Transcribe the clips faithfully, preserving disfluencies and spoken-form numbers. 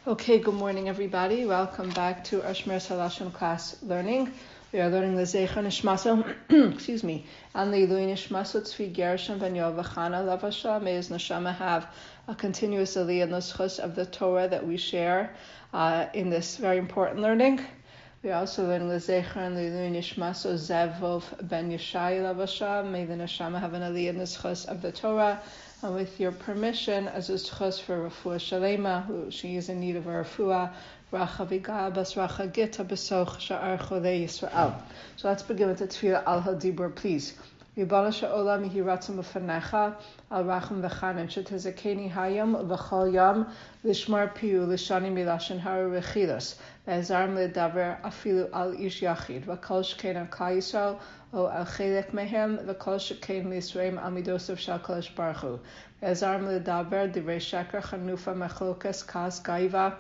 Okay, good morning everybody. Welcome back to our Shmiras HaLashon class learning. We are learning the Zeicha Nishmaso, excuse me, and the Ilui Nishmaso Tzvi Gershon Ben Yoav Chana Lavasha. May his neshama have a continuous aliyah in the schus of the Torah that we share uh, in this very important learning. We are also learning the Zeicha and the Ilui Nishmaso Zevov Ben Yeshai Lavasha. May the neshama have an aliyah in the schus of the Torah. And with your permission, as a schus for Refuah Shalema, who she is in need of a Refuah, Racha Viga Bas Racha Gita Besoch Sha'ar Cholei Yisrael. So let's begin with the Tefillah Al Hadibur, please. Yibana Sha'olam Yihiratzim B'Fanecha Al Racham V'Chanan Shetezekeni Hayam V'Chol Yam Lishmar Piu Lishani Milashin Haru Rechilas Ve'ezarm Ledaver Afilu Al Ish Yachid V'Kol Shkein Al Kal Yisrael O Al Chelek Mehem V'Kol Shkein L'Yisraim Al Midosov Shal Kodesh Baruch Hu Ve'ezarm Ledaver Divrei Sheker Chanufa Mechlokas Kas Gaiva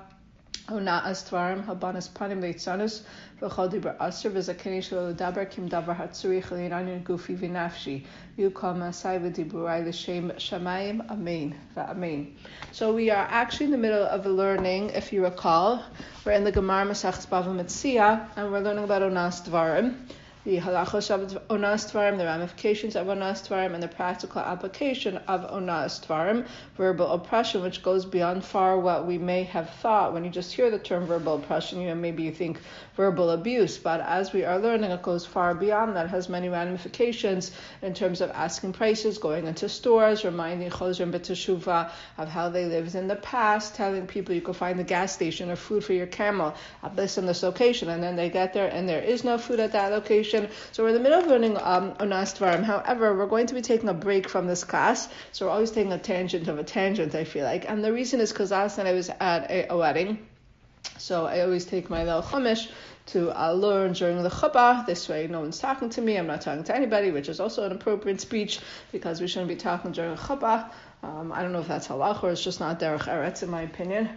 Ona Astvarim Habanas Panim Leitzanus V'Chol Dibur Aser V'Zakeni Shelo Ledaber Kim Davar Hatzuri Chalinan Gufi V'Nafshi Yukol Masai V'Diburai L'Shem Shamayim Amen V'Amen. So we are actually in the middle of a learning, if you recall. We're in the Gemara Masechus Bava Metzia, and we're learning about Onas Dvarim, the halachos of Onas Dvarim, the ramifications of Onas Dvarim, and the practical application of Onas Dvarim, verbal oppression, which goes beyond far what we may have thought. When you just hear the term verbal oppression, you know, maybe you think verbal abuse, but as we are learning, it goes far beyond that. It has many ramifications in terms of asking prices, going into stores, reminding Chozrim B'Teshuva of how they lived in the past, telling people you can find the gas station or food for your camel at this and this location, and then they get there and there is no food at that location. So we're in the middle of learning um, Onas Dvarim. However, we're going to be taking a break from this class, so we're always taking a tangent of a tangent, I feel like. And the reason is because last night I was at a, a wedding, so I always take my little chumash to uh, learn during the chuppah. This way no one's talking to me, I'm not talking to anybody, which is also an appropriate speech because we shouldn't be talking during a chuppah. Um, I don't know if that's halach or it's just not derech eretz in my opinion.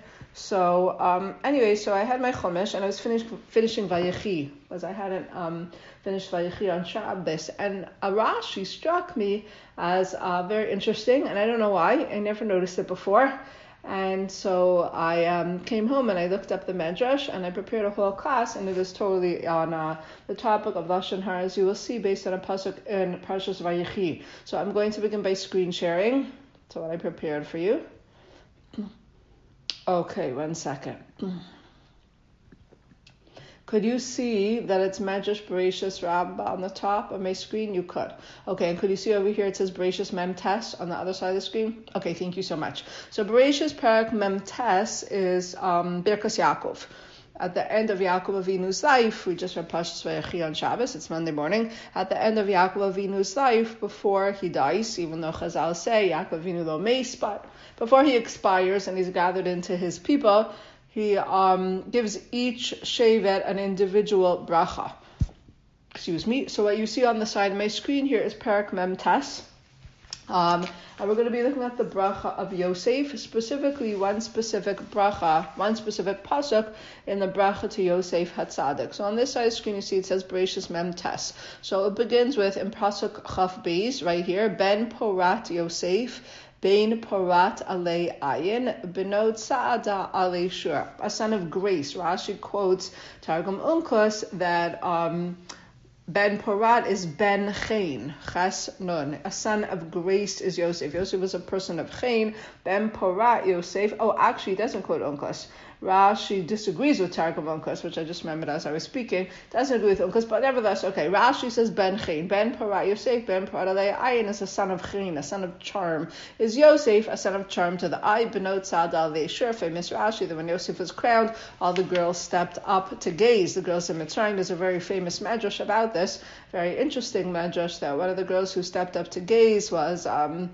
So um, anyway, so I had my chumash and I was finished, finishing Vayechi, because I hadn't um, finished Vayechi on Shabbos, and a Rashi struck me as uh, very interesting, and I don't know why, I never noticed it before. And so I um, came home and I looked up the Medrash and I prepared a whole class, and it is totally on uh, the topic of Lashon Hara, as you will see, based on a pasuk in Parshas Vayechi. So I'm going to begin by screen sharing. That's what I prepared for you. Okay, one second. Could you see that it's Medrash Bereshis Rabbah on the top of my screen? You could. Okay, and could you see over here it says Bereshis Mem Tes on the other side of the screen? Okay, thank you so much. So Bereshis Parak Mem Tes is um, Birkas Yaakov. At the end of Yaakov Avinu's life, we just read Parshas Vayechi on Shabbos, it's Monday morning. At the end of Yaakov Avinu's life, before he dies, even though Chazal say Yaakov Avinu lo meis, but before he expires and he's gathered into his people, he um, gives each shevet an individual bracha. Excuse me. So what you see on the side of my screen here is Parak Mem Tes. Um, and we're going to be looking at the bracha of Yosef, specifically one specific bracha, one specific pasuk in the bracha to Yosef Hatzadik. So on this side of the screen you see it says Bereshis Mem Tes. So it begins with, in pasuk Chaf Beis, right here, Ben Porat Yosef, Ben Porat Alei Ayin, Benot Saada Alei Shur, a son of grace. Rashi quotes Targum Unkus that um, Ben Porat is Ben Chain, Ches Nun. A son of grace is Yosef. Yosef was a person of Chain. Ben Porat Yosef. Oh, actually, he doesn't quote Unkus. Rashi disagrees with Targum Unkus, which I just remembered as I was speaking. Doesn't agree with Unkus, but nevertheless, okay. Rashi says Ben Chain. Ben Porat Yosef. Ben Porat Alei Ayin is a son of Chain, a son of charm. Is Yosef a son of charm to the eye? Benot Sad Alei Shur. Famous Rashi that when Yosef was crowned, all the girls stepped up to gaze. The girls in Mitzrayim. There's a very famous medrash about this. Very interesting medrash that one of the girls who stepped up to gaze was um.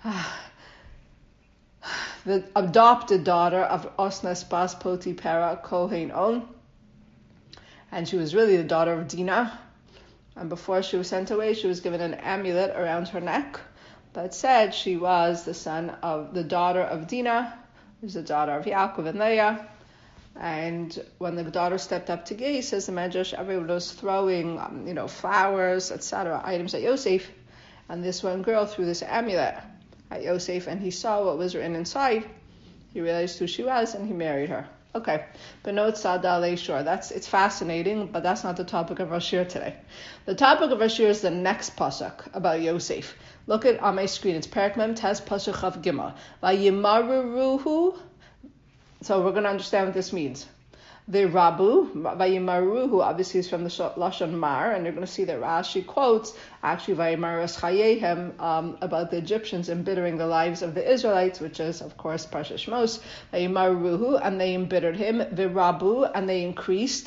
the adopted daughter of Osnas Bas Potipera Kohen On, and she was really the daughter of Dinah. And before she was sent away, she was given an amulet around her neck that said she was the son of the daughter of Dinah, who's the daughter of Yaakov and Leah. And when the daughter stepped up to gaze, says the Medrash, everyone was throwing, um, you know, flowers, et cetera, items at Yosef, and this one girl threw this amulet at Yosef, and he saw what was written inside. He realized who she was, and he married her. Okay, Benot Sadale, sure. That's it's fascinating, but that's not the topic of our shir today. The topic of our shir is the next pasuk about Yosef. Look at on my screen. It's Perek Mem Tes pasuk Chav Gimel. Vayimaruruhu. So we're going to understand what this means. The Rabu, Vayimaruhu, obviously is from the Lashon Mar, and you're going to see that Rashi quotes actually Vayimaras Chayehem um, about the Egyptians embittering the lives of the Israelites, which is, of course, Parshas Shmos. Vayimaruhu, and they embittered him. The Rabu, and they increased.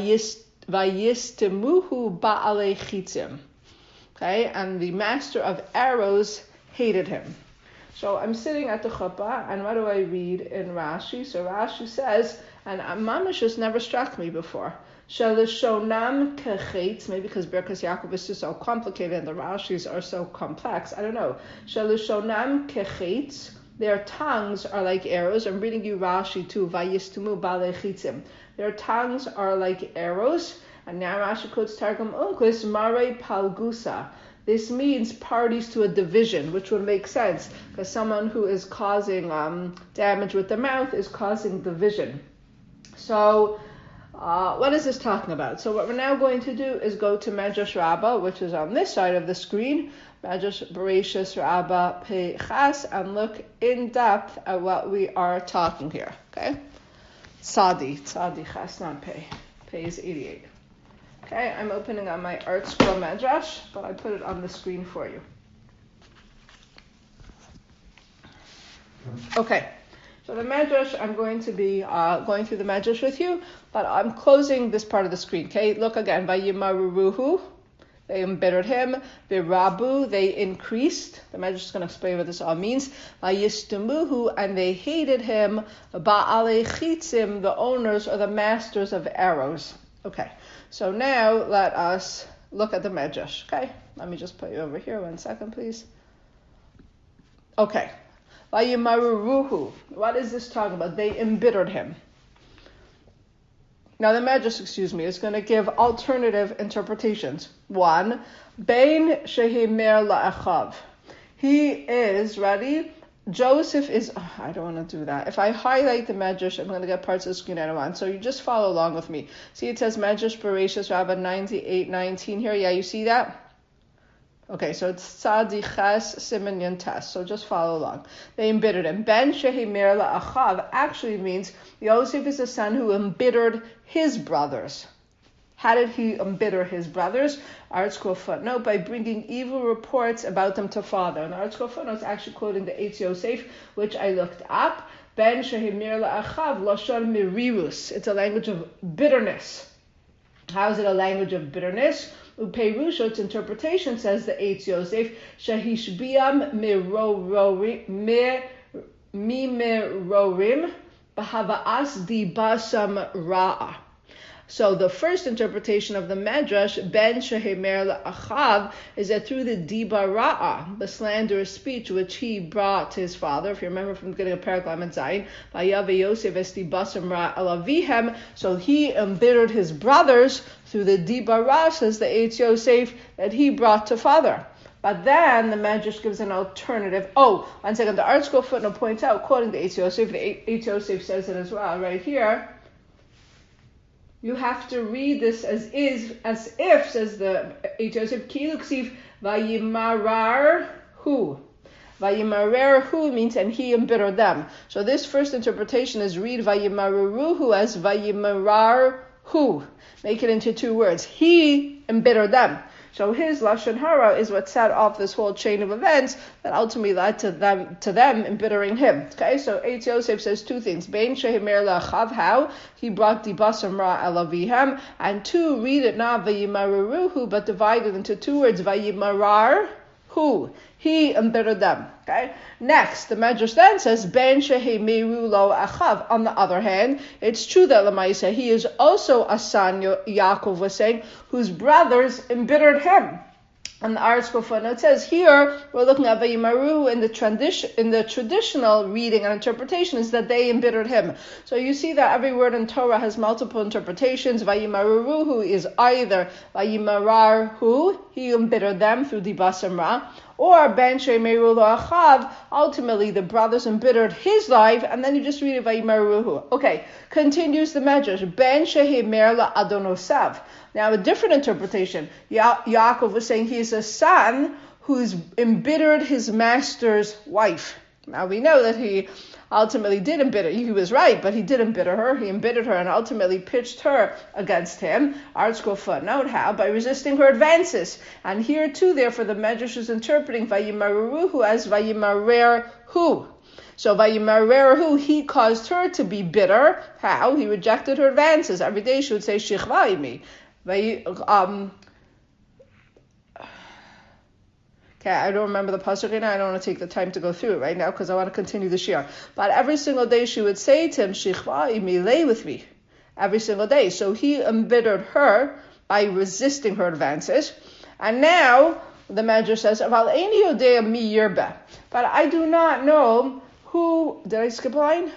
Vayistemuhu Ba'alei Chitzim. Okay, and the master of arrows hated him. So I'm sitting at the chuppah, and what do I read in Rashi? So Rashi says, and Mamash has never struck me before. Shelishonam kechetz, maybe because Birkas Yaakov is just so complicated and the Rashis are so complex. I don't know. Shelishonam kechetz, their tongues are like arrows. I'm reading you Rashi too. Vayistumu ba'alei chitzim. Their tongues are like arrows. And now Rashi quotes Targum Onkelos, Mare Palgusa. This means parties to a division, which would make sense because someone who is causing um, damage with the mouth is causing division. So uh, what is this talking about? So what we're now going to do is go to Medrash Rabbah, which is on this side of the screen, Medrash Bereshis Rabbah Pei Chas, and look in depth at what we are talking here. Okay, Tzadi, Tzadi Chas, not Pei. Pei is eighty-eight. Okay, I'm opening on my Art Scroll Medrash, but I put it on the screen for you. Okay, so the Medrash, I'm going to be uh, going through the Medrash with you, but I'm closing this part of the screen. Okay, look again. Vayimaruruhu, they embittered him. Virabu, they increased. The Medrash is going to explain what this all means. Vayistemuhu, and they hated him. Ba'alei chitzim, the owners or the masters of arrows. Okay. So now let us look at the Medrash. Okay, let me just put you over here one second, please. Okay, Vayimaruruhu. What is this talking about? They embittered him. Now the Medrash, excuse me, is going to give alternative interpretations. One, Bein shehimer la'achav. He is ready. Joseph is, oh, I don't want to do that. If I highlight the Medrash, I'm going to get parts of the screen I don't want. So you just follow along with me. See, it says Medrash Bereshis Rabbah ninety-eight nineteen here. Yeah, you see that? Okay, so it's Tzadi Ches Siman Yun Tes. So just follow along. They embittered him. Ben Shehimer La'achav actually means Yosef is a son who embittered his brothers. How did he embitter his brothers? Art Scroll footnote, by bringing evil reports about them to father. And Art Scroll footnote is actually quoting the Eitz Yosef, which I looked up. Ben shehimir la'achav lashon mirirus. It's a language of bitterness. How is it a language of bitterness? Upeirusha, its interpretation, says the Eitz Yosef, shehishbiam mimerorim b'hava'as dibasam ra'ah. So the first interpretation of the Medrash, Ben Shehimer La'achav, is that through the Diba Ra'ah, the slanderous speech which he brought to his father, if you remember from the beginning of Perek Lamed Zayin, Vayave Yosef esti basam ra elavihem, so he embittered his brothers through the Diba Ra'ah, says the Eitz Yosef, that he brought to father. But then the Medrash gives an alternative. Oh, one second, the Art Scroll footnote points out, quoting the Eitz Yosef, the Eitz Yosef says it as well, right here. You have to read this as is, as if, says the Eitz Yosef, ki luksiv vayimarar hu. Vayimarar hu means, and he embittered them. So this first interpretation is read vayimararuhu as vayimarar hu. Make it into two words. He embittered them. So his Lashon Hara is what set off this whole chain of events that ultimately led to them to them embittering him. Okay, so Eitz Yosef says two things. Bein shehimer la'achav, how he brought dibasam ra elavihem, and two, read it not vayimaruruhu, but divided into two words, vayimarar hu. He embittered them. Okay. Next, the Medrash then says Ben Shehimeru Lo Achav. On the other hand, it's true that Lamaisa, he is also a son, Yaakov was saying, whose brothers embittered him. And the Art Scroll footnote says here we're looking at Vayimaru in the tradition in the traditional reading and interpretation is that they embittered him. So you see that every word in Torah has multiple interpretations. Vayimaruhu is either Vayimararhu, he embittered them through the basamra. Or ben shemeru lo achav, ultimately the brothers embittered his life, and then you just read it vayimaruhu. Okay, continues the medrash. Ben shehemer la adonosav. Now a different interpretation. Ya- Yaakov was saying he is a son who's embittered his master's wife. Now we know that he ultimately did embitter. He was right, but he did embitter her. He embittered her and ultimately pitched her against him. Artschool footnote, how? By resisting her advances. And here too, therefore, the Medrash is interpreting Vayimaruhu as Vayimarer-hu. So Vayimarer-hu, he caused her to be bitter. How? He rejected her advances. Every day she would say, Shichvaimi. Um, Okay, I don't remember the pasuk right now. I don't want to take the time to go through it right now because I want to continue the shir. But every single day she would say to him, Shichvaimi, lay with me. Every single day. So he embittered her by resisting her advances. And now the Medrash says, Aval eini yodea mi yirba. But I do not know who. Did I skip a line?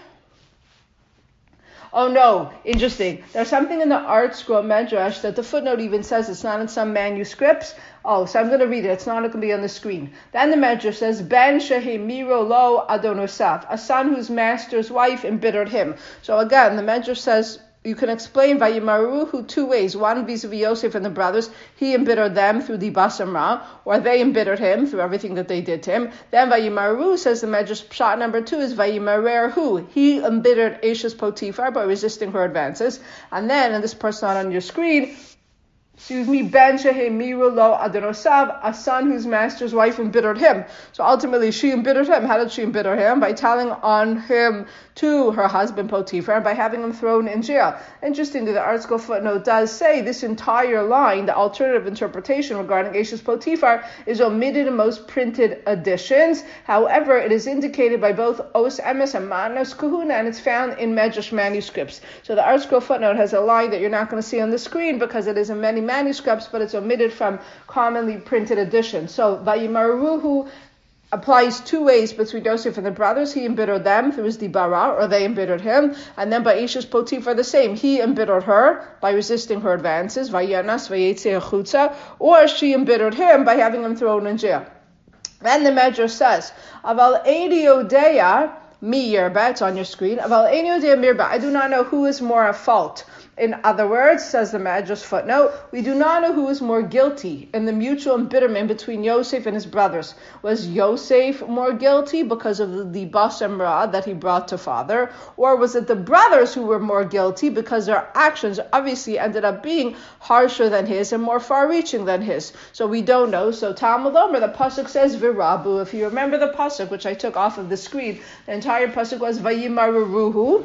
Oh no, interesting. There's something in the Art Scroll Medrash that the footnote even says it's not in some manuscripts. Oh, so I'm going to read it. It's not going to be on the screen. Then the Medrash says, Ben shehemiro lo adonosaf, a son whose master's wife embittered him. So again, the Medrash says, you can explain Vayimaruhu two ways. One vis-a-vis Yosef and the brothers. He embittered them through the Basamra, or they embittered him through everything that they did to him. Then Vayimaru, says the Medrash, pshat number two is Vayimarer-hu. He embittered Eshes Potiphar by resisting her advances. And then, and this part's not on your screen, excuse me, Ben shehemiru lo adonosav, a son whose master's wife embittered him. So ultimately she embittered him. How did she embitter him? By telling on him to her husband Potiphar and by having him thrown in jail. Interestingly, the Art Scroll footnote does say this entire line, the alternative interpretation regarding Eshes Potiphar, is omitted in most printed editions. However, it is indicated by both Os Emes and Manos Kahuna, and it's found in Medrash manuscripts. So the Art Scroll footnote has a line that you're not going to see on the screen because it is in many manuscripts, but it's omitted from commonly printed editions. So Vayimaruhu applies two ways between Yosef and the brothers. He embittered them through his dibara, or they embittered him. And then by Eshes Potiphar the same. He embittered her by resisting her advances, Vayanas vayetze achutza, or she embittered him by having him thrown in jail. Then the Medrash says, Aval eini yodea mi yirba, it's on your screen. Aval eini yodea mirba, I do not know who is more at fault. In other words, says the Medrash footnote, we do not know who is more guilty in the mutual embitterment between Yosef and his brothers. Was Yosef more guilty because of the basamra that he brought to father? Or was it the brothers who were more guilty because their actions obviously ended up being harsher than his and more far-reaching than his? So we don't know. So Talmud Omer, the pasuk says virabu. If you remember the pasuk, which I took off of the screen, the entire pasuk was vayimaruhu.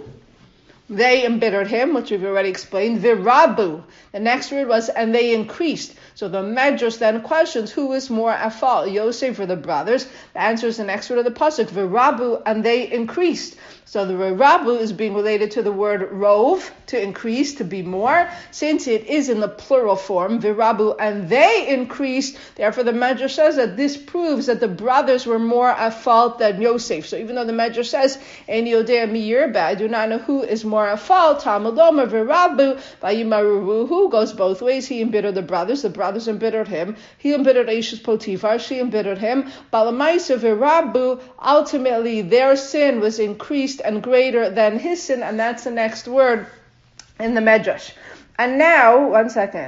They embittered him, which we've already explained. Virabu. The next word was, and they increased. So the Medrash then questions, who is more at fault, Yosef or the brothers? The answer is the next word of the pasuk, Virabu, and they increased. So the Virabu is being related to the word rov, to increase, to be more, since it is in the plural form, Virabu, and they increased. Therefore the Medrash says that this proves that the brothers were more at fault than Yosef. So even though the Medrash says, Eini yodea mi yirba, I do not know who is more at fault, Talmud Omer Virabu, Vayimaruhu, goes both ways. He embittered the brothers, the brothers embittered him. He embittered Eshes Potiphar, she embittered him. Balamaisa Virabu, ultimately their sin was increased and greater than his sin, and that's the next word in the Medrash. And now, one second.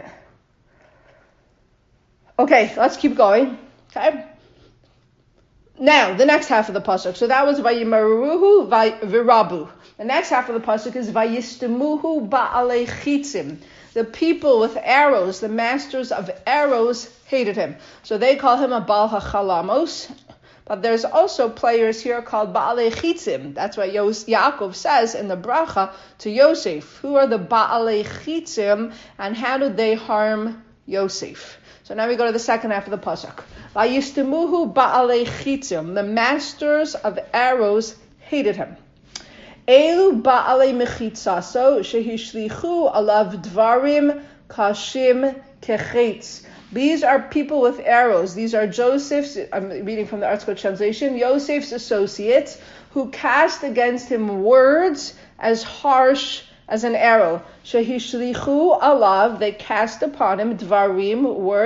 Okay, let's keep going. Okay. Now, the next half of the pasuk. So that was Vayimaruhu Virabu. The next half of the pasuk is Vayistemuhu Ba'alei Chitzim. The people with arrows, the masters of arrows, hated him. So they call him a Baal HaChalamos. But there's also players here called Ba'alei Chitzim. That's what Yos- Yaakov says in the bracha to Yosef. Who are the Ba'alei Chitzim, and how did they harm Yosef? So now we go to the second half of the pasuk. Vayistemuhu Ba'alei Chitzim. The masters of arrows hated him. Elu Ba'alei Mechitzaso shehishlichu alav dvarim kashim kechetz. These are people with arrows. These are Joseph's, I'm reading from the Art Scroll translation, Joseph's associates who cast against him words as harsh as an arrow. Shehishlichu alav, they cast upon him, dvarim, words,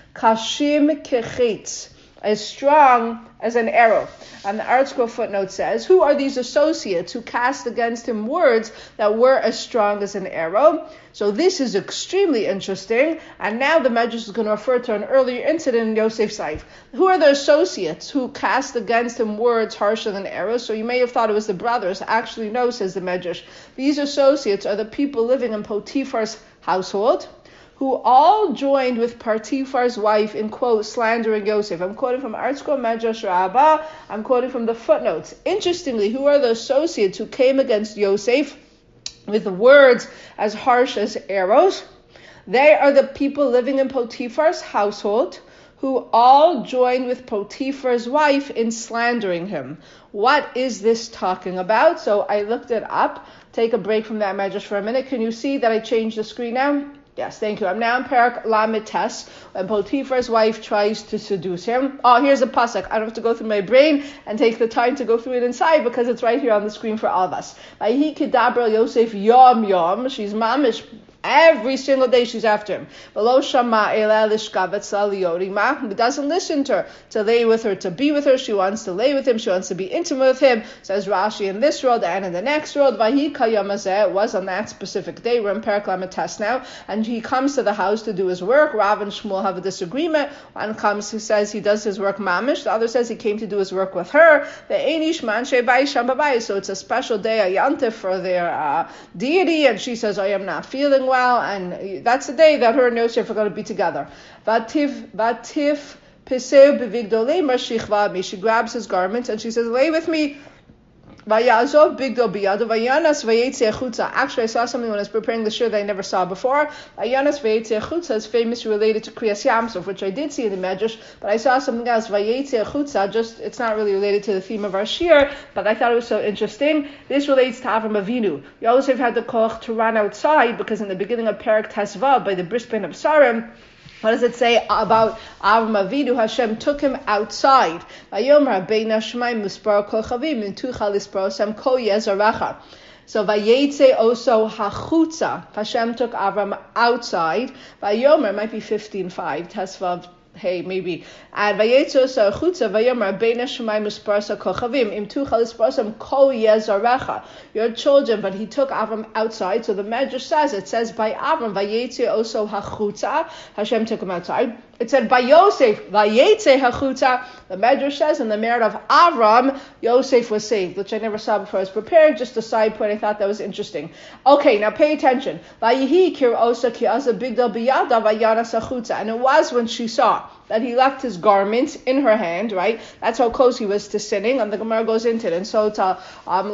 Kashim kechetz, as strong as an arrow. And the ArtScroll footnote says, who are these associates who cast against him words that were as strong as an arrow? So this is extremely interesting, and now the Medrash is going to refer to an earlier incident in Yosef's life. Who are the associates who cast against him words harsher than arrows? So you may have thought it was the brothers. Actually, no, says the Medrash. These associates are the people living in Potiphar's household, who all joined with Potiphar's wife in, quote, slandering Yosef. I'm quoting from ArtScroll Medrash Rabbah. I'm quoting from the footnotes. Interestingly, who are the associates who came against Yosef with words as harsh as arrows? They are the people living in Potiphar's household, who all joined with Potiphar's wife in slandering him. What is this talking about? So I looked it up. Take a break from that Medrash for a minute. Can you see that I changed the screen now? Yes, thank you. I'm now in Parak Lamed Tes, when Potiphar's wife tries to seduce him. Oh, here's a pasuk. I don't have to go through my brain and take the time to go through it inside because it's right here on the screen for all of us. Vayhi kidabra Yosef yom yom. She's mamish. Every single day she's after him. He doesn't listen to her, to lay with her, to be with her. She wants to lay with him. She wants to be intimate with him. Says Rashi in this world and in the next world. It was on that specific day. We're in Parak Lamed Tes now. And he comes to the house to do his work. Rav and Shmuel have a disagreement. One comes who says he does his work mamish. The other says he came to do his work with her. So it's a special day, a yantif for their uh, deity. And she says, I am not feeling well, and that's the day that her and Yosef are going to be together. Vativ, vativ, piseu bevigdolei shichva. She grabs his garment and she says, lay with me. Vayazov bigdo biyado vayanas vayetze chutza. Actually, I saw something when I was preparing the shir that I never saw before. Vayanas vayetze chutza is famously related to Kriyas Yamsuf, which I did see in the Medrash, but I saw something else. Vayetze chutza, just it's not really related to the theme of our shir, but I thought it was so interesting. This relates to Avram Avinu. Yosef had the koch to run outside because in the beginning of Parak Tesvav by the Brisbane of Sarim. What does it say about Avram Avinu? Hashem took him outside. Vayomer beina shemaim muspar kol chavim intucha lisparosem kol yezarecha. So vayetze also hachutza. Hashem took Avram outside. Vayomer might be fifteen five. Tesvav. Hey, maybe. And vayetze also hachutza. Vayomer beina shemaim musparsa kol chavim intucha lisparosem kol yezarecha. Your children, but he took Avram outside. So the Medrash says, it says by Avram, vayetze also hachutza. Hashem took him outside. It said by Yosef, vayetze hachutza. The Medrash says in the merit of Avram, Yosef was saved, which I never saw before I was preparing. Just a side point, I thought that was interesting. Okay, now pay attention. Vayihi kir osa ki asa bigdal biyada vayanas hachutza. And it was when she saw that he left his garments in her hand, right? That's how close he was to sinning, and the Gemara goes into it. And so to um,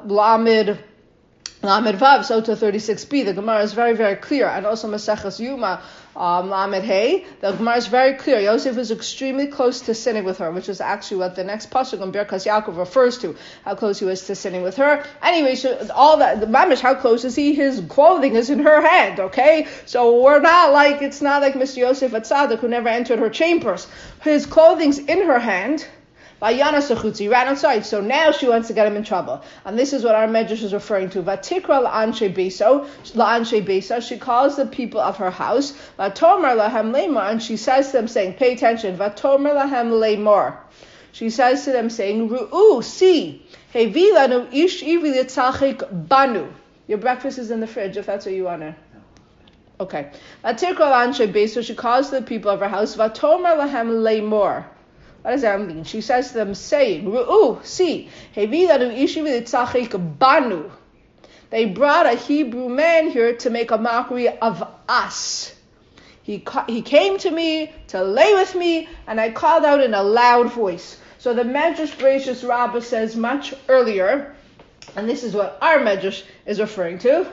Lamed Lamed Vav, so to thirty-six b, the Gemara is very, very clear, and also Maseches Yuma, um, Lamed Hey, the Gemara is very clear. Yosef was extremely close to sinning with her, which is actually what the next pasuk in Birkas Yaakov refers to, how close he was to sinning with her. Anyway, so all that, the mamish, how close is he? His clothing is in her hand, okay? So we're not like, it's not like Mister Yosef Atzadik who never entered her chambers. His clothing's in her hand. Vayana Sechutzi, ran outside. So now she wants to get him in trouble. And this is what our Medrash is referring to. Vatikra la'anshe beso, la'anshe besa. She calls the people of her house. Vatomer lahem leimor. And she says to them, saying, pay attention. Vatomer lahem leimor. She says to them, saying, Ru'u, see. Hevi lanu ish ivi litzachik banu. Your breakfast is in the fridge, if that's what you want to. Okay. Vatikra la'anshe beso. She calls the people of her house. Vatomer lahem leimor. What does that mean? She says to them, saying, Ru'u, see, banu. They brought a Hebrew man here to make a mockery of us. He he came to me to lay with me, and I called out in a loud voice. So the Medrash Bereishis Rabbah says much earlier, and this is what our Medrash is referring to,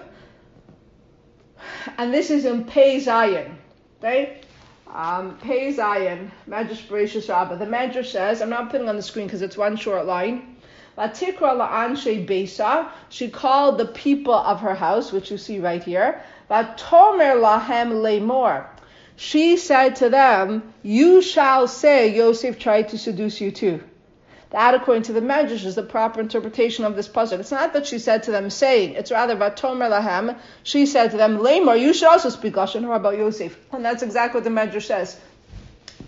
and this is in Pei Zayin, right? Um, Pei Zayin, Medrash Bereishis Rabbah. The Medrash says, I'm not putting on the screen because it's one short line. Vatikra la'anshe beisa. She called the people of her house, which you see right here. Vatomer lahem leimor. She said to them, you shall say Yosef tried to seduce you too. That, according to the Medrash, is the proper interpretation of this pasuk. It's not that she said to them saying, it's rather vatomer lahem. She said to them, leimor, you should also speak lashon hara about Yosef. And that's exactly what the Medrash says.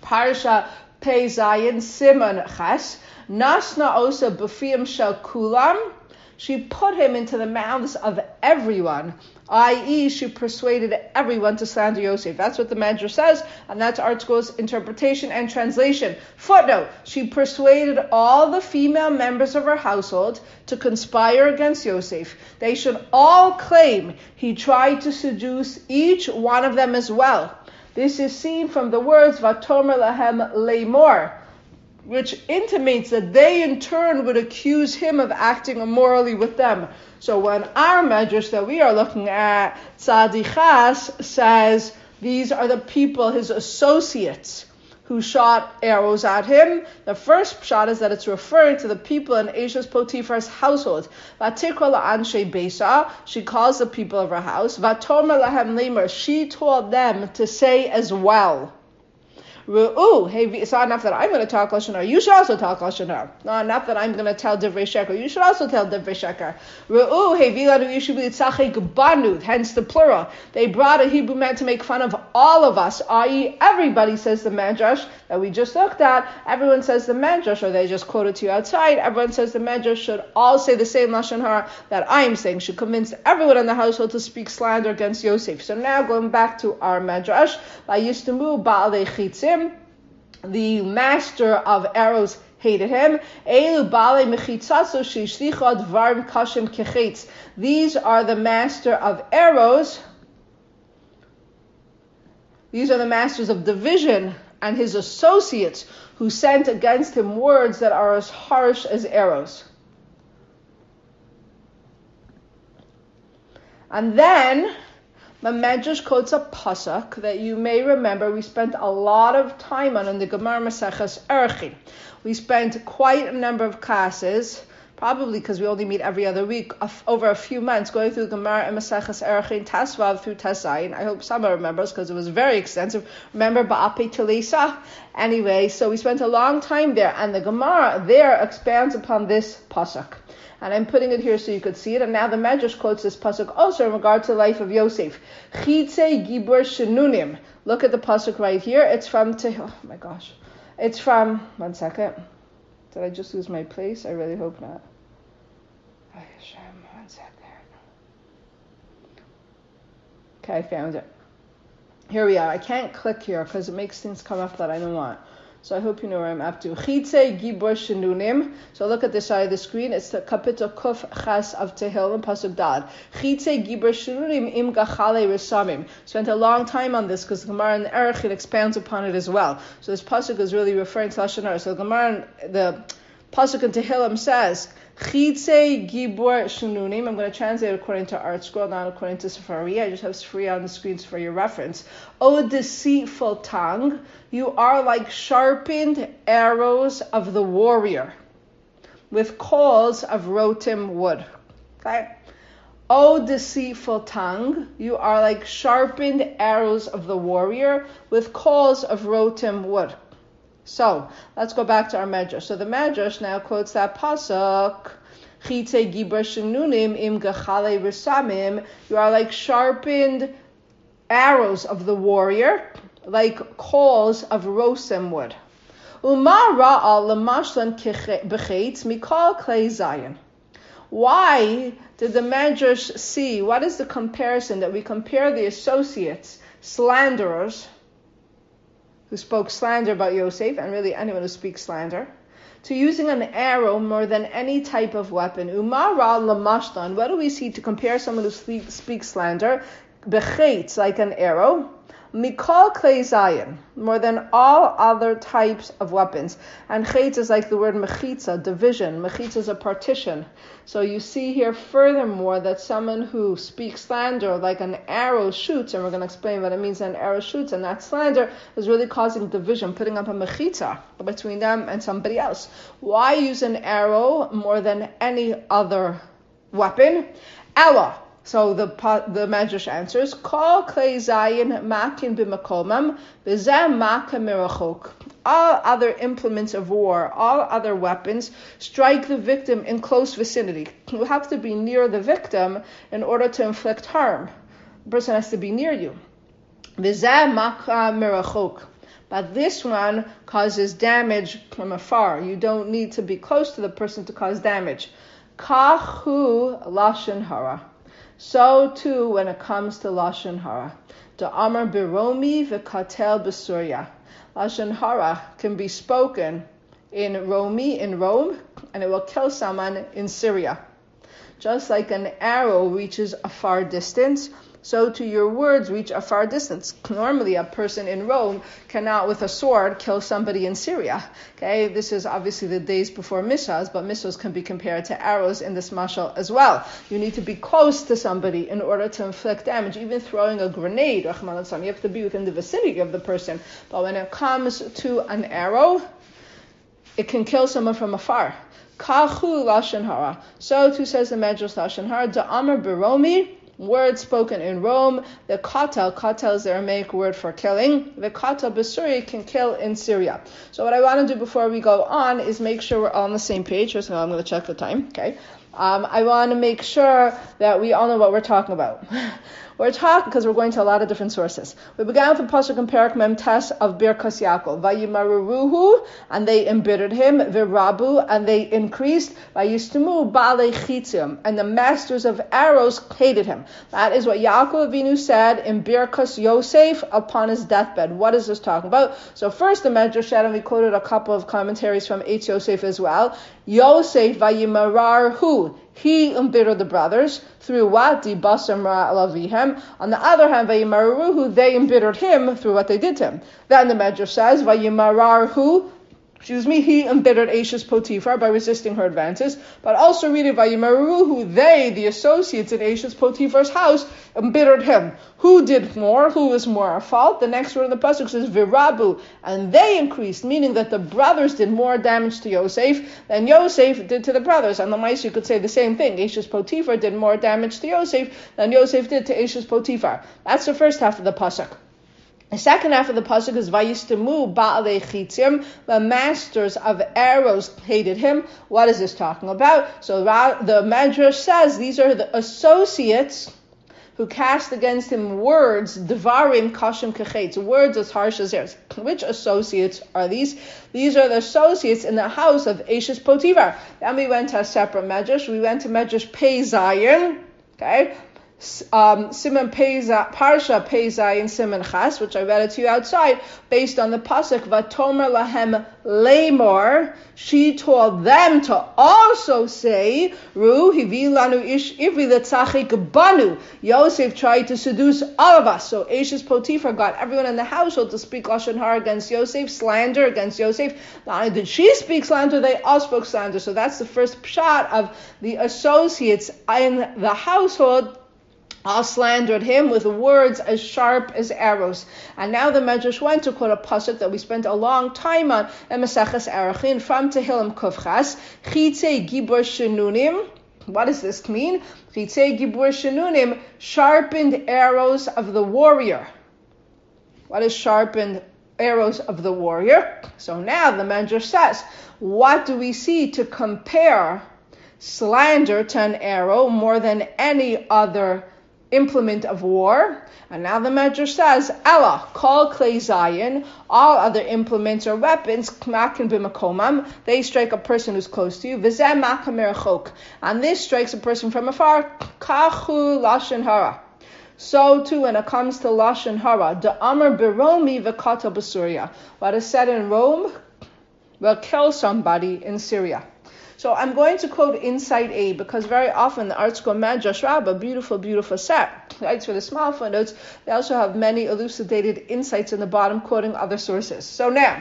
Parsha Pei Zayin Siman Ches. Nasna Osa B'fiyam Shel Kulam. She put him into the mouths of everyone, that is, she persuaded everyone to slander Yosef. That's what the Medrash says, and that's ArtScroll's interpretation and translation. Footnote, she persuaded all the female members of her household to conspire against Yosef. They should all claim he tried to seduce each one of them as well. This is seen from the words Vatomer Lahem Leimor, which intimates that they in turn would accuse him of acting immorally with them. So when our Medrash that we are looking at, Tzadichas, says these are the people, his associates, who shot arrows at him, the first shot is that it's referring to the people in Eshes Potiphar's household. Vatikra la'anshe beisa, she calls the people of her house. Vatomer lahem lemer, she told them to say as well. Ru'u, hey, it's not enough that I'm going to talk Lashon Hara, you should also talk Lashon Hara. Not enough that I'm going to tell Divrei Sheker, you should also tell Divrei Sheker. Ru'u, hey, vilanu yishubi tzachek banu, hence the plural. They brought a Hebrew man to make fun of all of us, that is, everybody says the Medrash that we just looked at. Everyone says the Medrash, or they just quoted to you outside. Everyone says the Medrash should all say the same Lashon Hara that I'm saying, should convince everyone in the household to speak slander against Yosef. So now going back to our Medrash, Vayistamu ba'alei chitzim, the master of arrows hated him. These are the master of arrows. These are the masters of division and his associates who sent against him words that are as harsh as arrows. And then the Medrash quotes a pasuk that you may remember we spent a lot of time on in the Gemara Maseches Erechim. We spent quite a number of classes, probably because we only meet every other week, over a few months, going through Gemara and Maseches Erechim, Tasvav through Tazayin. I hope someone remembers because it was very extensive. Remember Ba'ape Telesa? Anyway, so we spent a long time there, and the Gemara there expands upon this pasuk. And I'm putting it here so you could see it. And now the Medrash quotes this pasuk also in regard to the life of Yosef. Chitze gibor shenunim. Look at the pasuk right here. It's from, Te- oh my gosh. It's from, one second. Did I just lose my place? I really hope not. One second. Okay, I found it. Here we are. I can't click here because it makes things come up that I don't want. So I hope you know where I'm up to. Chitze gibor shenunim. So look at this side of the screen. It's the kapitel kuf chas of Tehillim pasuk dad. Chitze gibor shenunim im gachale resamim. Spent a long time on this because the Gemara in the Erechim expounds upon it as well. So this pasuk is really referring to Lashon Hara. So the Gemara, the pasuk in Tehillim says, Chitze gibor shenunim. I'm going to translate it according to ArtScroll, not according to Safari. I just have Safari on the screens for your reference. O deceitful tongue, you are like sharpened arrows of the warrior with coals of rotem wood. Okay? O deceitful tongue, you are like sharpened arrows of the warrior with coals of rotem wood. So, let's go back to our Medrash. So the Medrash now quotes that pasuk, Chitze gibor shenunim im gachale resamim. You are like sharpened arrows of the warrior, like coals of rosem wood. Uma ra'al lemashlan b'chetz mikol klei zayin. Why did the Medrash see, what is the comparison that we compare the associates, slanderers, who spoke slander about Yosef, and really anyone who speaks slander, to using an arrow more than any type of weapon? Umara lamashtan. What do we see to compare someone who speaks slander? Bechetz, like an arrow. Mikol klei zayin, more than all other types of weapons. And chetz is like the word mechitza, division. Mechitza is a partition. So you see here furthermore that someone who speaks slander like an arrow shoots, and we're going to explain what it means an arrow shoots, and that slander is really causing division, putting up a mechitza between them and somebody else. Why use an arrow more than any other weapon? Ella. So the the Medrash answers, Kol klei zayin makin b'makomam, v'zeh maka mirachok. All other implements of war, all other weapons, strike the victim in close vicinity. You have to be near the victim in order to inflict harm. The person has to be near you. V'zeh maka mirachok. But this one causes damage from afar. You don't need to be close to the person to cause damage. Kahu lashon hara. So too when it comes to lashon hara. Da amar biromi v'katel b'surya. Lashon hara can be spoken in Romi, in Rome, and it will kill someone in Syria. Just like an arrow reaches a far distance, so to your words reach a far distance. Normally, a person in Rome cannot, with a sword, kill somebody in Syria. Okay, this is obviously the days before missiles, but missiles can be compared to arrows in this mashal as well. You need to be close to somebody in order to inflict damage. Even throwing a grenade, you have to be within the vicinity of the person. But when it comes to an arrow, it can kill someone from afar. Kachu lashon hara. So too says the Medrash lashon hara. Da amar biromi. Words spoken in Rome. The katel, katel is the Aramaic word for killing. The katel b'Syria can kill in Syria. So what I want to do before we go on is make sure we're all on the same page. First of all, I'm going to check the time. Okay. Um, I want to make sure that we all know what we're talking about. We're talking because we're going to a lot of different sources. We began with the pasuk in Perak Mem Tes of Birkas Yaakov. Vayimaruruhu, and they embittered him. Virabu, and they increased. Vayistumu baalei chitzim, and the masters of arrows hated him. That is what Yaakov Avinu said in Birkas Yosef upon his deathbed. What is this talking about? So first the Medrash said, and we quoted a couple of commentaries from Eitz Yosef as well. Yosef vayimararhu. He embittered the brothers through what? Di basar mara alavihem. On the other hand, vayimaruhu, they embittered him through what they did to him. Then the Medrash says, vayimararhu, excuse me, he embittered Ashes Potiphar by resisting her advances. But also read it, vayimaruhu, they, the associates in Ashes Potiphar's house, embittered him. Who did more? Who was more at fault? The next word in the pasuk says virabu, and they increased, meaning that the brothers did more damage to Yosef than Yosef did to the brothers. And the mice, you could say the same thing. Ashes Potiphar did more damage to Yosef than Yosef did to Ashes Potiphar. That's the first half of the pasuk. The second half of the pasuk is Vayistamu ba'alei chitzim. The masters of arrows hated him. What is this talking about? So the Medrash says these are the associates who cast against him words, devarim kashim kechetz, words as harsh as theirs. Which associates are these? These are the associates in the house of Ashes Potiphar. Then we went to a separate Medrash. We went to Medrash Pei Zayin, okay? Um, Simon Peiza, Parsha Peizayin Simon Chas, which I read it to you outside, based on the pasuk Vatomer Lahem Lemor. She told them to also say, Ru Hivi Lanu Ish Ivri Letzachik Banu. Yosef tried to seduce all of us. So Ashes Potiphar got everyone in the household to speak lashon hara against Yosef, slander against Yosef. Not only did she speak slander, they all spoke slander. So that's the first pshat of the associates in the household. All slandered him with words as sharp as arrows. And now the Medrash went to quote a pasuk that we spent a long time on in Maseches Erechim from Tehillim Kufchas. Chitze gibor shenunim. What does this mean? Chitze gibor shenunim, sharpened arrows of the warrior. What is sharpened arrows of the warrior? So now the Medrash says, what do we see to compare slander to an arrow more than any other implement of war? And now the Medrash says, Ella, call Klei Zayin, all other implements or weapons, Kmakin b'makomam, they strike a person who's close to you, V'zeh makam merachok, and this strikes a person from afar, Kachu lashon hara. So too when it comes to lashon hara, the amar biromi v'kata b'Syria, what is said in Rome will kill somebody in Syria. So I'm going to quote Insight A because very often the Art School Medrash Rabbah, beautiful, beautiful set, right? For the small footnotes, they also have many elucidated insights in the bottom quoting other sources. So now,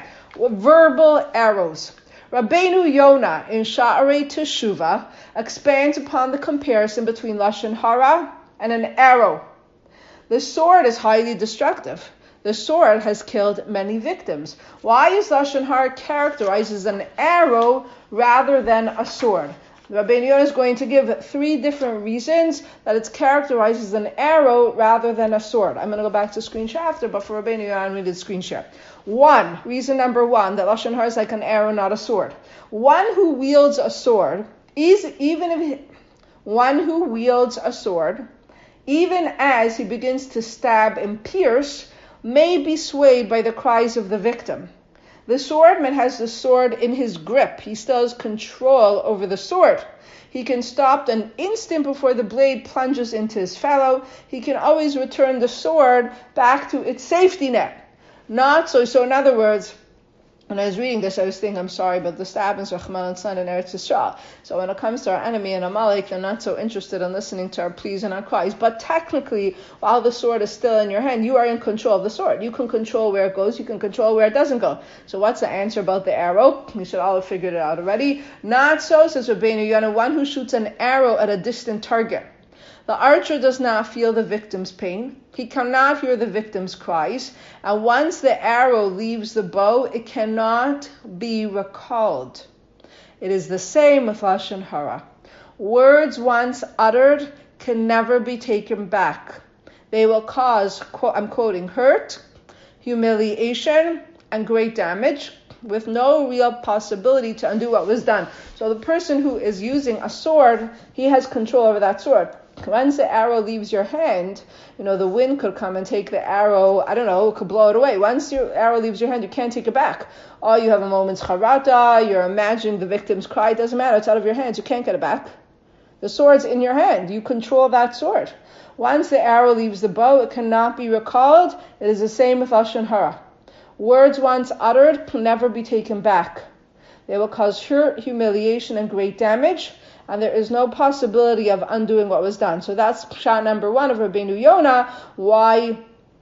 verbal arrows. Rabbeinu Yonah in Sha'arei Teshuvah expands upon the comparison between lashon hara and an arrow. The sword is highly destructive. The sword has killed many victims. Why is lashon hara characterized as an arrow rather than a sword? Rabbeinu Yonah is going to give three different reasons that it's characterized as an arrow rather than a sword. I'm going to go back to screen share after, but for Rabbeinu Yonah, I'm going to do screen share. One, reason number one, that lashon hara is like an arrow, not a sword. One who wields a sword, is even if one who wields a sword, even as he begins to stab and pierce, may be swayed by the cries of the victim. The swordman has the sword in his grip. He still has control over the sword. He can stop an instant before the blade plunges into his fellow. He can always return the sword back to its safety net. Not so. So in other words, when I was reading this, I was thinking, I'm sorry, but the stabbings of Rahman and son in Eretz Yisrael. So when it comes to our enemy and Amalek, they're not so interested in listening to our pleas and our cries. But technically, while the sword is still in your hand, you are in control of the sword. You can control where it goes. You can control where it doesn't go. So what's the answer about the arrow? You should all have figured it out already. Not so, says Rabbeinu Yonah, one who shoots an arrow at a distant target. The archer does not feel the victim's pain. He cannot hear the victim's cries. And once the arrow leaves the bow, it cannot be recalled. It is the same with Lashon Hara. Words once uttered can never be taken back. They will cause, I'm quoting, hurt, humiliation, and great damage, with no real possibility to undo what was done. So the person who is using a sword, he has control over that sword. Once the arrow leaves your hand, you know, the wind could come and take the arrow, I don't know, could blow it away. Once your arrow leaves your hand, you can't take it back. Oh, you have a moment's charata, you're imagining the victim's cry, it doesn't matter, it's out of your hands, you can't get it back. The sword's in your hand, you control that sword. Once the arrow leaves the bow, it cannot be recalled. It is the same with Lashon Hara. Words once uttered can never be taken back. They will cause hurt, humiliation, and great damage, and there is no possibility of undoing what was done. So that's pshat number one of Rabbeinu Yonah, why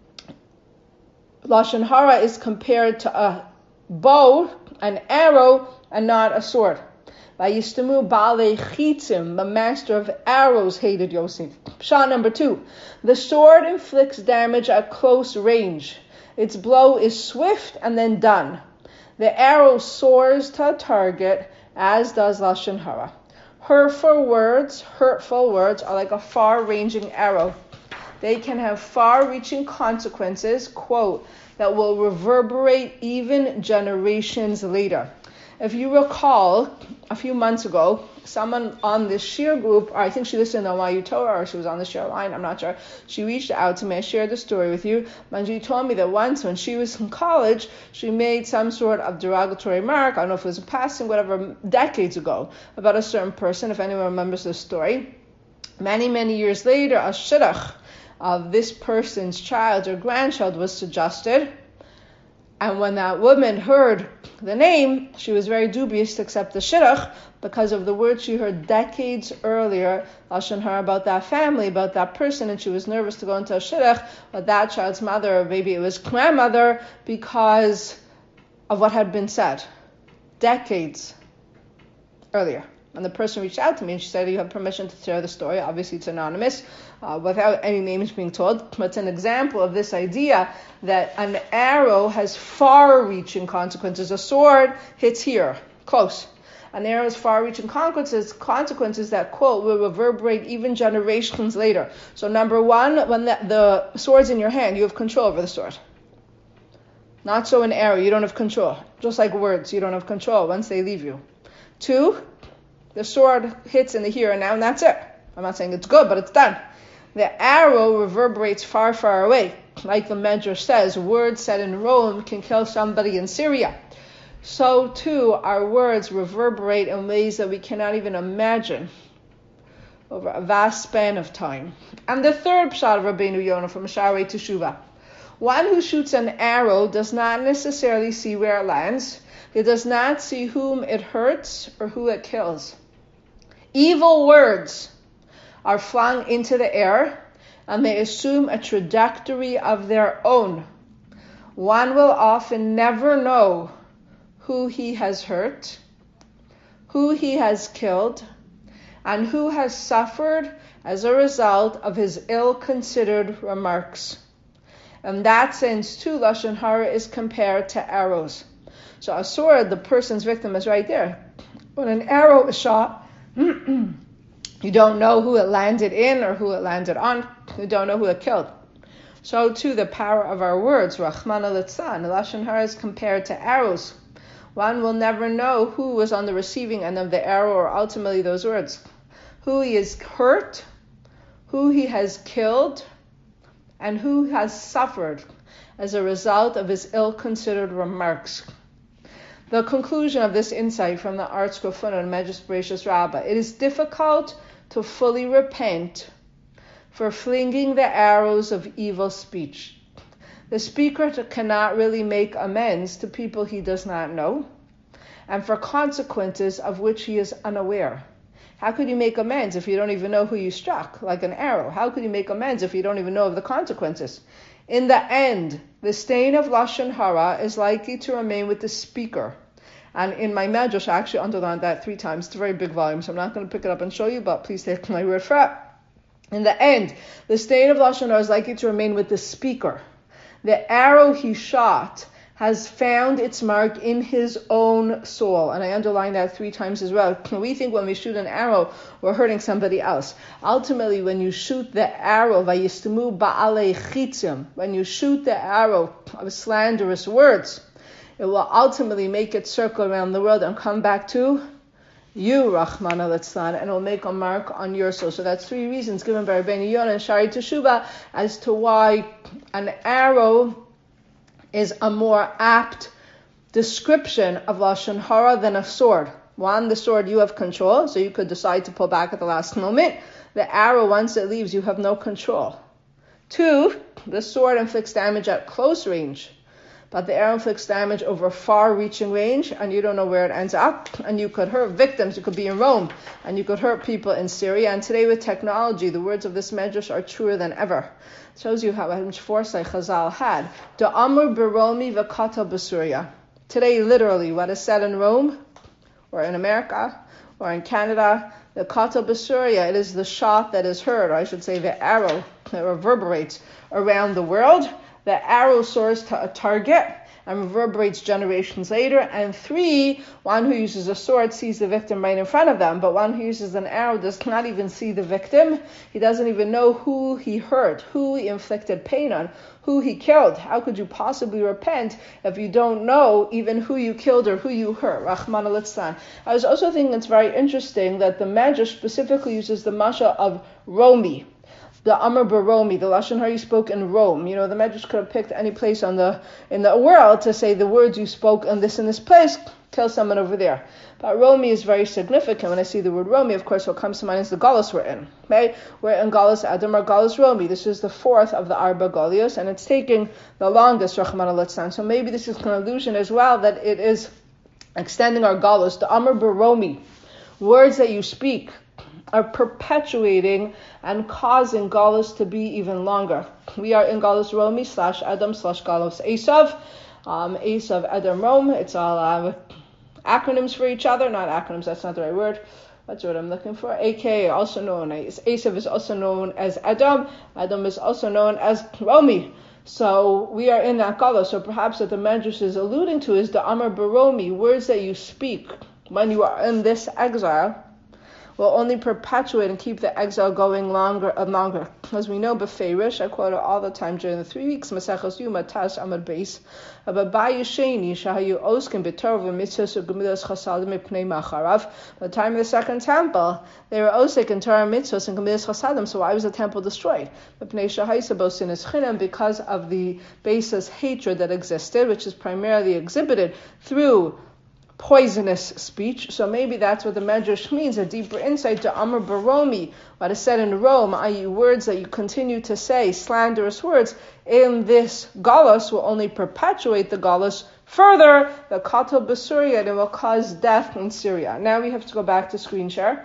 Lashon Hara is compared to a bow, an arrow, and not a sword. Vayistamu Baalei Chitzim, the master of arrows, hated Yosef. Pshat number two, the sword inflicts damage at close range. Its blow is swift and then done. The arrow soars to a target, as does Lashon Hara. Hurtful words, hurtful words are like a far-ranging arrow. They can have far-reaching consequences, quote, that will reverberate even generations later. If you recall, a few months ago, someone on this shir group, or I think she listened on Y U Torah, or she was on the shir line, I'm not sure, she reached out to me, I shared the story with you, and she told me that once when she was in college, she made some sort of derogatory remark, I don't know if it was a passing, whatever, decades ago, about a certain person, if anyone remembers the story. Many, many years later, a shidduch of this person's child or grandchild was suggested. And when that woman heard the name, she was very dubious to accept the shidduch because of the words she heard decades earlier, Lashon Hara, about that family, about that person, and she was nervous to go into a shidduch with that child's mother, or maybe it was grandmother, because of what had been said decades earlier. And the person reached out to me and she said, you have permission to share the story. Obviously it's anonymous, uh, without any names being told. But it's an example of this idea that an arrow has far-reaching consequences. A sword hits here, close. An arrow has far-reaching consequences, consequences that, quote, will reverberate even generations later. So number one, when the, the sword's in your hand, you have control over the sword. Not so an arrow, you don't have control. Just like words, you don't have control once they leave you. Two, the sword hits in the here and now, and that's it. I'm not saying it's good, but it's done. The arrow reverberates far, far away. Like the Medrash says, words said in Rome can kill somebody in Syria. So too, our words reverberate in ways that we cannot even imagine over a vast span of time. And the third pshat of Rabbeinu Yonah from Sharei Teshuvah. One who shoots an arrow does not necessarily see where it lands. He does not see whom it hurts or who it kills. Evil words are flung into the air, and they assume a trajectory of their own. One will often never know who he has hurt, who he has killed, and who has suffered as a result of his ill-considered remarks. In that sense, too, Lashon Hara is compared to arrows. So a sword, the person's victim is right there. When an arrow is shot, you don't know who it landed in or who it landed on. You don't know who it killed. So too, the power of our words, Rachmana litzlan, Lashon Hara is compared to arrows. One will never know who was on the receiving end of the arrow or ultimately those words. Who he has hurt, who he has killed, and who has suffered. as a result of his ill-considered remarks. The conclusion of this insight from the Art Scrofuna and Medrash Bereshis Rabbah: it is difficult to fully repent for flinging the arrows of evil speech. The speaker cannot really make amends to people he does not know, and for consequences of which he is unaware. How could you make amends if you don't even know who you struck, like an arrow? How could you make amends if you don't even know of the consequences? In the end, the stain of Lashon Hara is likely to remain with the speaker. And in my Medrash, I actually underlined that three times. It's a very big volume, so I'm not going to pick it up and show you, but please take my word for it. In the end, the stain of Lashon Hara is likely to remain with the speaker. The arrow he shot has found its mark in his own soul. And I underline that three times as well. We think when we shoot an arrow, we're hurting somebody else. Ultimately, when you shoot the arrow, vayistamu ba'alei chitzim, when you shoot the arrow of slanderous words, it will ultimately make it circle around the world and come back to you, Rahmana Litzlan, and it will make a mark on your soul. So that's three reasons given by Rabbeinu Yonah and Shari Teshuvah as to why an arrow is a more apt description of Lashon Hara than a sword. One, the sword you have control, so you could decide to pull back at the last moment. The arrow, once it leaves, you have no control. Two, the sword inflicts damage at close range, but the arrow inflicts damage over far-reaching range, and you don't know where it ends up, and you could hurt victims. You could be in Rome, and you could hurt people in Syria. And today with technology, the words of this Medrash are truer than ever. It shows you how much foresight Chazal had. Da'amur beromi v'kata b'Surya. Today, literally, what is said in Rome, or in America, or in Canada, the kata b'Surya, it is the shot that is heard, or I should say the arrow that reverberates around the world. The arrow soars to a target and reverberates generations later. And three, one who uses a sword sees the victim right in front of them, but one who uses an arrow does not even see the victim. He doesn't even know who he hurt, who he inflicted pain on, who he killed. How could you possibly repent if you don't know even who you killed or who you hurt? Rahman al-Litzlan. I was also thinking it's very interesting that the Medrash specifically uses the masha of Romi. The Amr Baromi, the Lashon Hara you spoke in Rome. You know, the Medrash could have picked any place on the in the world to say the words you spoke in this in this place, kill someone over there. But Romi is very significant. When I see the word Romi, of course, what comes to mind is the Galus we're in. Okay? We're in Galus Adam or Galus Romi. This is the fourth of the Arba Galios, and it's taking the longest, Rahman al-Litzlan. So maybe this is an illusion as well that it is extending our Galus. The Amr Baromi, words that you speak, are perpetuating and causing Galus to be even longer. We are in Galus Romi slash Adam slash Galus Esav. Um, Esav, Adam, Rome. It's all uh, acronyms for each other. Not acronyms, that's not the right word. That's what I'm looking for. A K A, also known as Esav, is also known as Adam. Adam is also known as Romi. So we are in that Galus. So perhaps what the Medrash is alluding to is the Amar Baromi, words that you speak when you are in this exile, will only perpetuate and keep the exile going longer and longer. As we know, Beferish, I quote it all the time during the three weeks, Maseches Yuma, Tash Amad Beis, Ababayu Sheni, Shahayu Oskin, Betorv, Mitzvahs, Gemilas Chasadim, Ipnei Macharav. By the time of the second temple, they were Osik and Torah Mitzvahs and Gemilas Chasadim, so why was the temple destroyed? Ipnei Shahaisa Bosin is Chinam, because of the baseless hatred that existed, which is primarily exhibited through poisonous speech. So maybe that's what the Medrash means, a deeper insight to Amr Baromi, what is said in Rome, that is words that you continue to say, slanderous words, in this Galus will only perpetuate the Galus further, the Katal B'Surya, and it will cause death in Syria. Now we have to go back to screen share.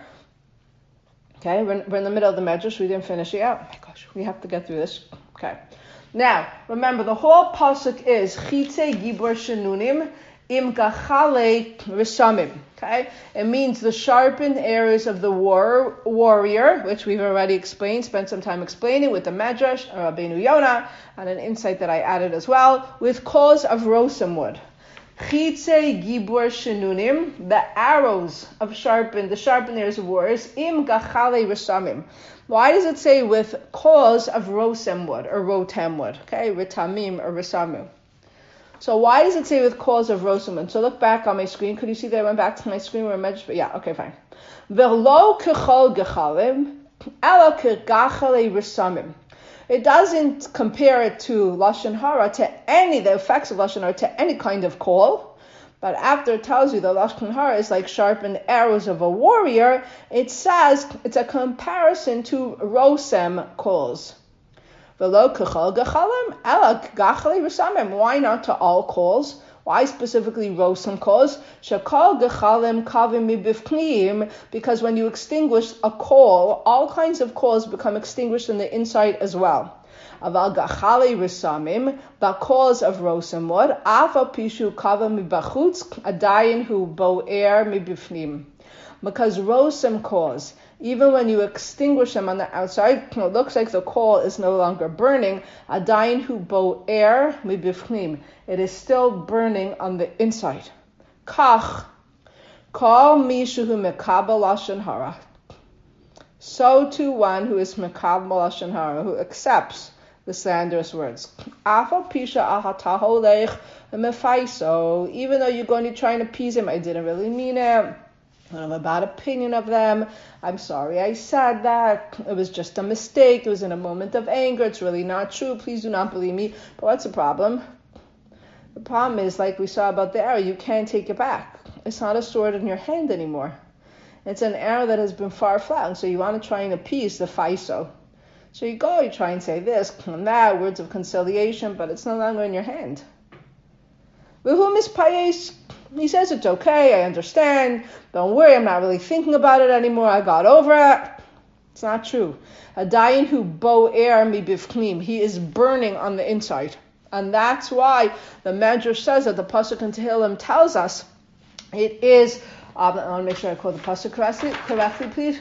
Okay, we're, we're in the middle of the Medrash, we didn't finish it yet. Oh my gosh, we have to get through this. Okay. Now, remember, the whole pasuk is Chitze Gibor Shenunim, Im gachale risamim. Okay, it means the sharpened areas of the war warrior, which we've already explained, spent some time explaining with the Medrash, Rabbeinu Yonah, and an insight that I added as well, with cause of rosim wood. Chitze gibor shenunim, the arrows of sharpened, the sharpened areas of warriors, im gachale risamim. Why does it say with cause of rosim wood or rotem wood? Okay, ritamim or risamim. So why does it say with cause of rosamim? So look back on my screen. Could you see that I went back to my screen where I mentioned? Yeah, okay, fine. V'lo kechol gechalim, ela kegachale rosamim. It doesn't compare it to Lashon Hara, to any, the effects of Lashon Hara, to any kind of call. But after it tells you the Lashon Hara is like sharpened arrows of a warrior, it says it's a comparison to Rosem calls. V'lo k'chol gachalim, ela gachali v'samim. Why not to all calls? Why specifically Rosem calls? Shekol gachalim kavim mibifkniim, because when you extinguish a call, all kinds of calls become extinguished in the inside as well. Aval gachali risamim, the cause of Rosem wood, afa pishu kavim mibachutz, adayin hu boer mibifnim. Because Rosem cause, even when you extinguish them on the outside, it looks like the coal is no longer burning. Adayin hu boer mibifnim. It is still burning on the inside. Kach, kol mishu hu mekabel lashon hara. So to one who is mekabel lashon hara, who accepts the slanderous words. Afa pisha ahataholech mefaiso. Even though you're going to try and appease him, I didn't really mean it. I have a bad opinion of them. I'm sorry I said that. It was just a mistake. It was in a moment of anger. It's really not true. Please do not believe me. But what's the problem? The problem is, like we saw about the arrow, you can't take it back. It's not a sword in your hand anymore. It's an arrow that has been far flung. So you want to try and appease the faiso. So you go, you try and say this and that, words of conciliation, but it's no longer in your hand. V'hu mispayes. He says it's okay, I understand, don't worry, I'm not really thinking about it anymore, I got over it. It's not true. Adayin hu boer mibifknim. He is burning on the inside. And that's why the Medrash says that the Pasuk in Tehillim tells us it is, um, I want to make sure I quote the Pasuk correctly, correctly please.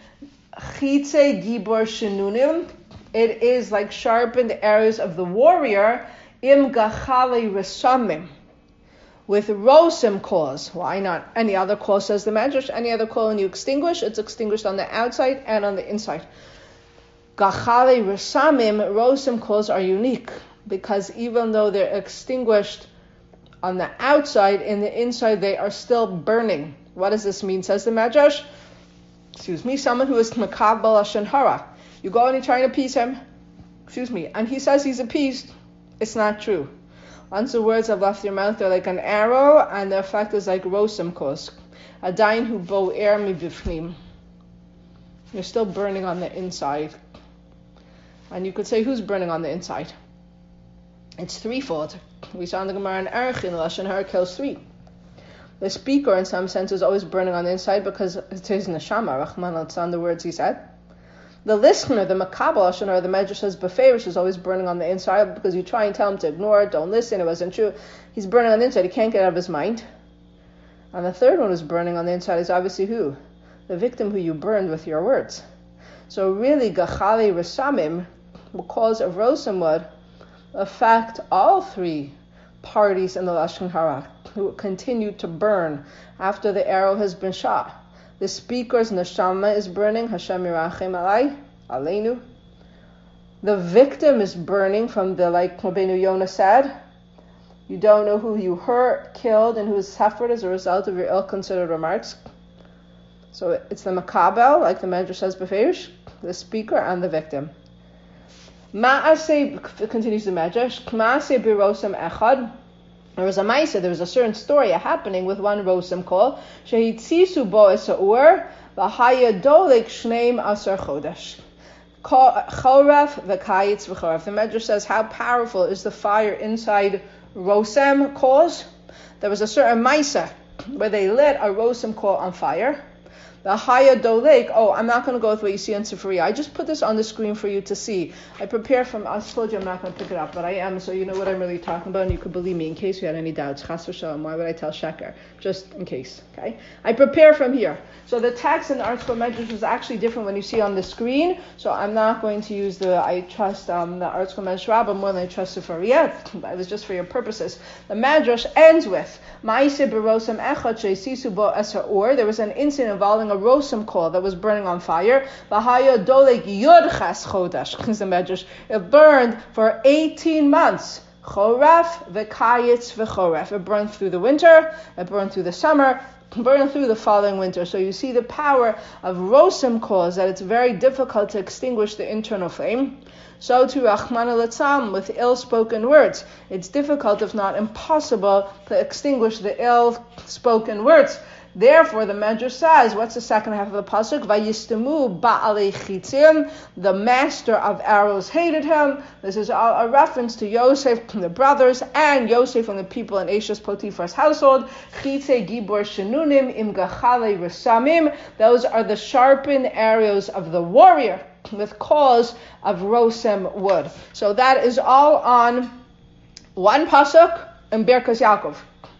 Chitze gibor shenunim. It is like sharpened arrows of the warrior, im gachale resamim. With Rosem cause. Why not any other cause, says the Medrash? Any other cause when you extinguish, it's extinguished on the outside and on the inside. Gachale Resamim, Rosem cause are unique, because even though they're extinguished on the outside, in the inside they are still burning. What does this mean, says the Medrash? Excuse me, someone who is Makabal Lashon Hara. You go and you try to appease him, excuse me, and he says he's appeased. It's not true. Once the words have left your mouth, they're like an arrow, and the effect is like Rosem kos. Adayin hu boer mibifnim. You're still burning on the inside. And you could say, who's burning on the inside? It's threefold. We saw in the Gemara in Erchin, Lashon Hara kills three. The speaker, in some sense, is always burning on the inside because it's his neshama, Rahman al-Tzan, the words he said. The listener, the makabel lashon hara, the Medrash says beferish, is always burning on the inside because you try and tell him to ignore it, don't listen, it wasn't true. He's burning on the inside, he can't get out of his mind. And the third one who's burning on the inside is obviously who? The victim who you burned with your words. So really, gachali resamim, because of Rosem would affect all three parties in the lashon hara who continue to burn after the arrow has been shot. The speaker's neshama is burning, Hashem yirachem alai, aleinu. The victim is burning from the, like Rabbeinu Yonah said, you don't know who you hurt, killed, and who is suffered as a result of your ill-considered remarks. So it's the makabel, like the Medrash says beferish, the speaker and the victim. Ma'aseh, continues the Medrash, Ma'aseh birosem echad. There was a ma'aseh, there was a certain story, a happening with one Rosem called Shehitzisu bo esa'ur v'hayadolek shneim asar chodesh. Choref v'kayitz v'choref. The Medrash says, how powerful is the fire inside Rosem cause? There was a certain ma'aseh where they lit a Rosem call on fire. The Hayadolek, oh, I'm not going to go with what you see on Sefaria. I just put this on the screen for you to see. I prepare from, I told you I'm not going to pick it up, but I am, so you know what I'm really talking about, and you could believe me in case you had any doubts. Chas v'shalom, why would I tell Sheker? Just in case, okay? I prepare from here. So the text in the Arts Medrash is actually different when you see on the screen, so I'm not going to use the, I trust um, the Arts Medrash Rabbah more than I trust Sefaria. It was just for your purposes. The Medrash ends with, Ma'aseh b'rosem echad she'sisu bo esa'ur. There was an incident involving a Rosem call that was burning on fire. V'haya dolek yodchas chodesh. The Medrash, it burned for eighteen months. Choref v'kayitz v'choref. It burned through the winter. It burned through the summer. It burned through the following winter. So you see the power of Rosem cause, that it's very difficult to extinguish the internal flame. So too, Rachmana litzlan, with ill-spoken words. It's difficult, if not impossible, to extinguish the ill-spoken words. Therefore, the Medrash says, what's the second half of the pasuk? Vayistamu ba'alei chitzim. The master of arrows hated him. This is a, a reference to Yosef and the brothers, and Yosef and the people in Eshes Potiphar's household. Chitze gibor shenunim im gachale resamim. Those are the sharpened arrows of the warrior with claws of rosem wood. So that is all on one pasuk in Birkas Yaakov.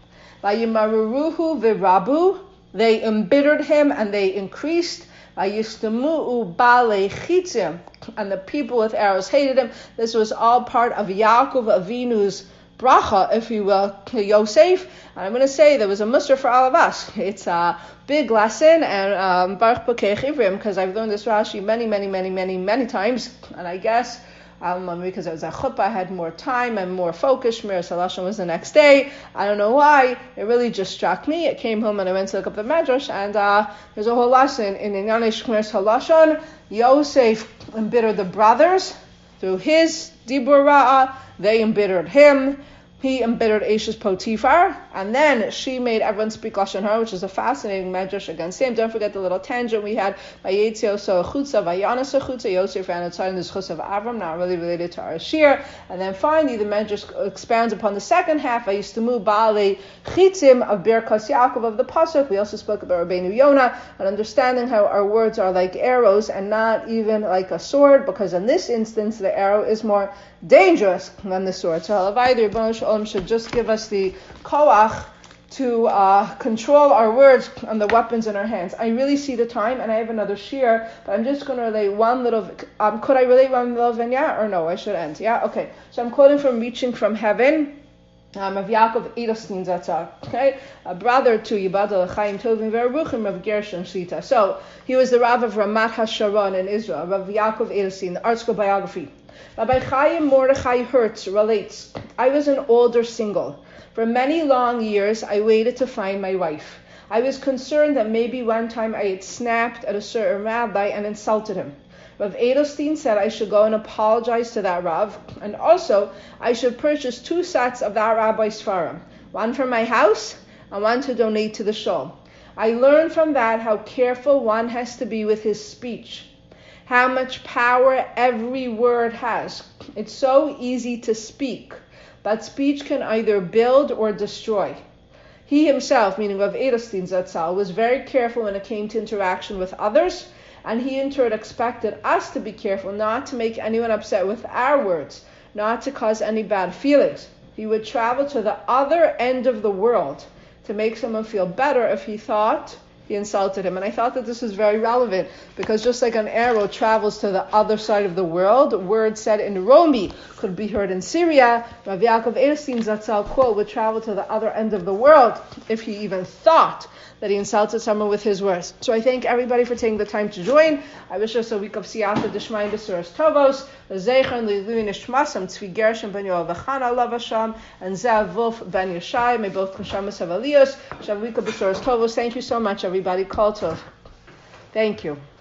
Vayimaruruhu v'rabu. They embittered him and they increased. Vayistamu'u ba'alei chitzim. And the people with arrows hated him. This was all part of Yaakov Avinu's bracha, if you will, to Yosef. And I'm going to say there was a muster for all of us. It's a big lesson, and um, Baruch Pekech Ivrim, because I've learned this Rashi many, many, many, many, many times. And I guess Um, because it was a chuppah, I had more time and more focus. Shmir Salashon was the next day. I don't know why. It really just struck me. It came home and I went to look up the Medrash, and uh, there's a whole lesson in Inyanei Shmir Salashon. Yosef embittered the brothers through his dibur ra'ah. They embittered him. He embittered Eshes Potiphar, and then she made everyone speak Lashon Hara, which is a fascinating medrash against him. Don't forget the little tangent we had. Vayetzio so chutza, vayanas chutza. Yosef ran outside in the chutz of Avram, not really related to our shir. And then finally, the medrash expands upon the second half. Vayistamu ba'alei chitzim of Birkas Yaakov of the pasuk. We also spoke about Rabbeinu Yonah and understanding how our words are like arrows and not even like a sword, because in this instance the arrow is more dangerous than the sword. So Halavai, the Rebbeinu Shalom should just give us the koach to uh, control our words and the weapons in our hands. I really see the time, and I have another shir, but I'm just going to relate one little. Um, could I relate one little vignette, or no? I should end. Yeah, okay. So I'm quoting from Reaching from Heaven. Um, of Yaakov Edelstein Zatzar, okay, a brother to Yibadal Chaim Tovim Veruchim of Gershon Shita. So he was the Rav of Ramat HaSharon in Israel, Rav Yaakov Edelstein, the article biography. Rabbi Chaim Mordechai Hertz relates, I was an older single. For many long years, I waited to find my wife. I was concerned that maybe one time I had snapped at a certain rabbi and insulted him. Rav Edelstein said I should go and apologize to that Rav, and also I should purchase two sets of that rabbi's Sfarim, one for my house and one to donate to the shul. I learned from that how careful one has to be with his speech, how much power every word has. It's so easy to speak, but speech can either build or destroy. He himself, meaning Rav Edelstein Zatzal, was very careful when it came to interaction with others, and he in turn expected us to be careful not to make anyone upset with our words, not to cause any bad feelings. He would travel to the other end of the world to make someone feel better if he thought he insulted him. And I thought that this was very relevant, because just like an arrow travels to the other side of the world, words said in Romi could be heard in Syria. Rav Yaakov Edelstein Zatzal, quote, would travel to the other end of the world if he even thought that he insulted someone with his words. So I thank everybody for taking the time to join. I wish us a week of Siyata D'Shmayim B'Suras Tovos, L'Zeichon L'Ilui Nishmasam Tzvi Gershon Ben Yoel V'chana Alav Hashem, and Zev Wolf Ben Yeshai. May both Neshamas have Aliyos. Shav Week of B'Suras Tovos. Thank you so much, everybody. Kol Tov. Thank you.